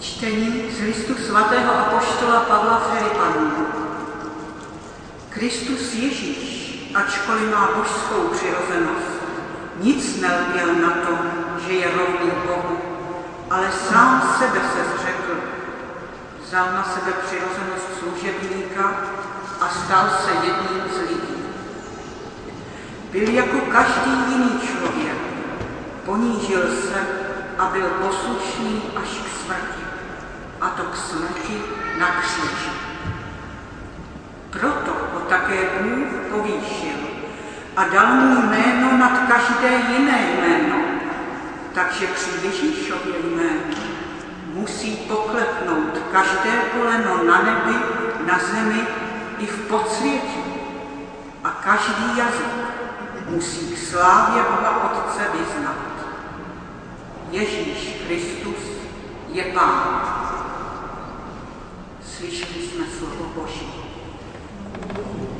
Čtení z listu svatého apoštola Pavla Filipanům. Kristus Ježíš, ačkoliv má božskou přirozenost, nic nelpěl na tom, že je rovný Bohu, ale sám sebe se zřekl. Vzal na sebe přirozenost služebníka a stal se jedním z lidí. Byl jako každý jiný člověk, ponížil se a byl poslušný až k smrti, a to k smrti na kříži. Proto ho také Bůh povýšil a dal mu jméno nad každé jiné jméno, takže při Ježíšově jménu musí pokleknout každé koleno na nebi, na zemi i v podsvětí a každý jazyk musí k slávě Boha Otce vyznat. Ježíš Kristus je Pán. Slyšeli jsme slovo Boží.